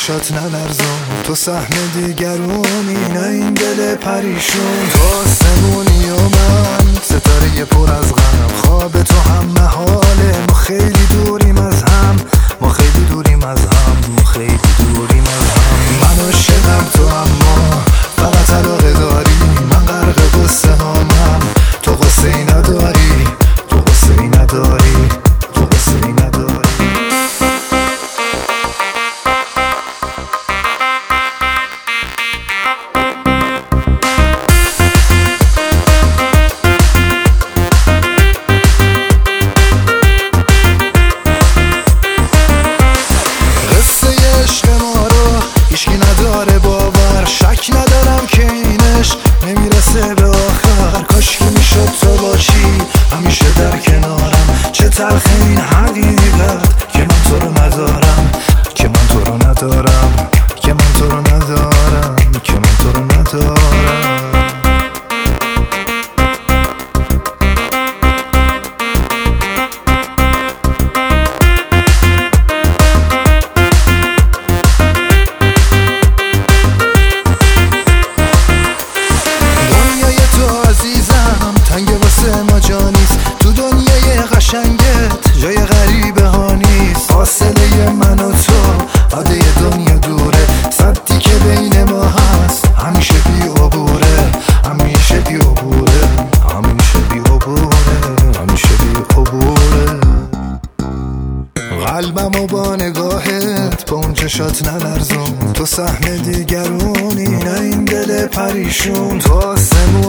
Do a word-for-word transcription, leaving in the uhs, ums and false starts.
چشات نلرزون، تو سهم دیگرونی نه این دل پریشون. تو آسمونی و من ستاره پر از غم، خواب تو هم محاله، ما خیلی دوریم از هم، ما خیلی دوریم از هم، ما خیلی دوریم از هم. من عاشقم تو اما فقط علاقه داری، من غرق قصه هامم، تو قصه ای نداری، تو قصه ای نداری، تو قصه ای نداری. هیچکی نداره باور، شک ندارم که این عشق نمیرسه به آخر. کاش که میشد تو باشی همیشه در کنارم، چه تلخه این حقیقت که من تو رو ندارم، که من تو رو ندارم، که من تو رو ندارم، که من تو رو ندارم. ما جا نیست تو دنیای قشنگت، جای غریبه ها نیست. فاصله من و تو عاده دنیا دوره، صدی که بین ما هست همیشه بی عبوره، همیشه بی عبوره، همیشه بی عبوره، همیشه بی عبوره. قلبمو با نگاهت با اون چشات نلرزون، تو سهم دیگرونی نه این دل پریشون. تو آسمون